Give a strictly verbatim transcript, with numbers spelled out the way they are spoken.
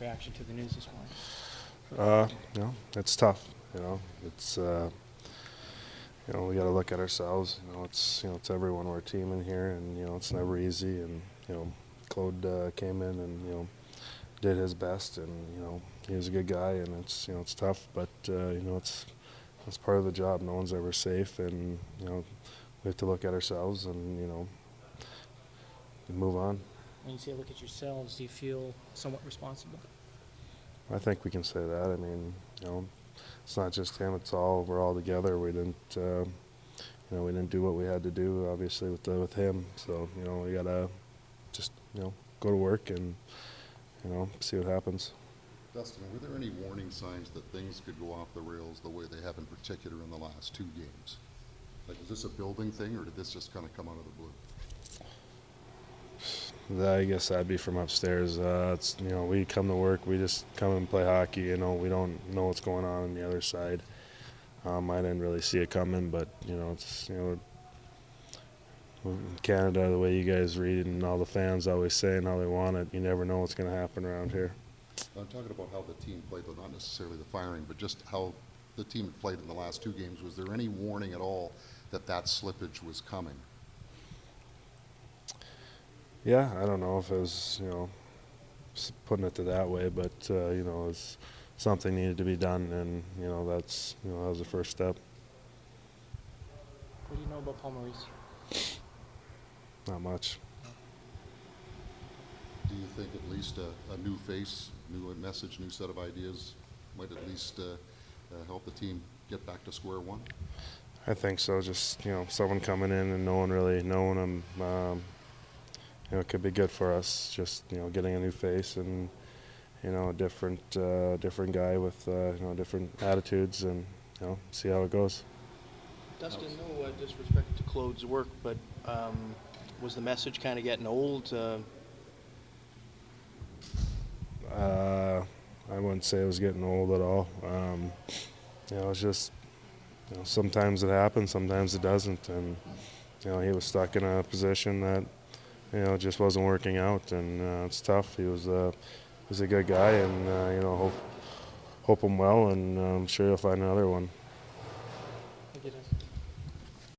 reaction to the news this morning? Uh, you know, it's tough. You know, it's uh, you know we got to look at ourselves. You know, it's you know it's everyone. We're a team in here, and you know it's never easy. And you know, Claude uh, came in and you know did his best, and you know he was a good guy, and it's you know it's tough, but uh, you know it's it's part of the job. No one's ever safe, and you know we have to look at ourselves and you know move on. When you say look at yourselves, do you feel somewhat responsible? I think we can say that. I mean, you know, it's not just him. It's all we're all together. We didn't, uh, you know, we didn't do what we had to do. Obviously, with the, with him. So you know, we gotta just you know go to work and you know see what happens. Dustin, were there any warning signs that things could go off the rails the way they have in particular in the last two games? Like, was this a building thing, or did this just kind of come out of the blue? I guess that'd be from upstairs. Uh, it's you know we come to work, we just come and play hockey. You know we don't know what's going on on the other side. Um, I didn't really see it coming, but you know it's you know in Canada, the way you guys read and all the fans always saying how they want it, you never know what's going to happen around here. I'm talking about how the team played, though, not necessarily the firing, but just how the team had played in the last two games. Was there any warning at all that that slippage was coming? Yeah, I don't know if it was, you know, putting it to that way, but, uh, you know, it's something needed to be done, and, you know, that's, you know, that was the first step. What do you know about Paul Maurice? Not much. Do you think at least a, a new face, new message, new set of ideas might at least uh, uh, help the team get back to square one? I think so. Just, you know, someone coming in and no one really knowing him, um, you know, it could be good for us. Just, you know, getting a new face and, you know, a different, uh, different guy with, uh, you know, different attitudes, and, you know, see how it goes. Dustin, no uh, disrespect to Claude's work, but um, was the message kind of getting old? Uh, Uh, I wouldn't say it was getting old at all. Um, you know, it's just, you know, sometimes it happens, sometimes it doesn't, and you know, he was stuck in a position that, you know, just wasn't working out, and uh, it's tough. He was a, he was a good guy, and uh, you know, hope, hope him well, and uh, I'm sure he'll find another one.